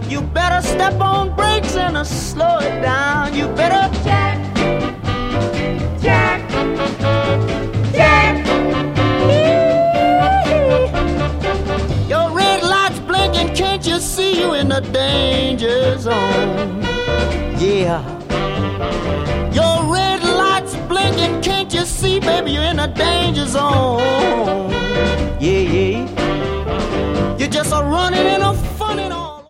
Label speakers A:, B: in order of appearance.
A: You better step on brakes and slow it down. You better jack, jack, jack. Your red light's blinking, can't you see you in the danger zone? Yeah. Your red light's blinking, can't you see, baby, you're in a danger zone?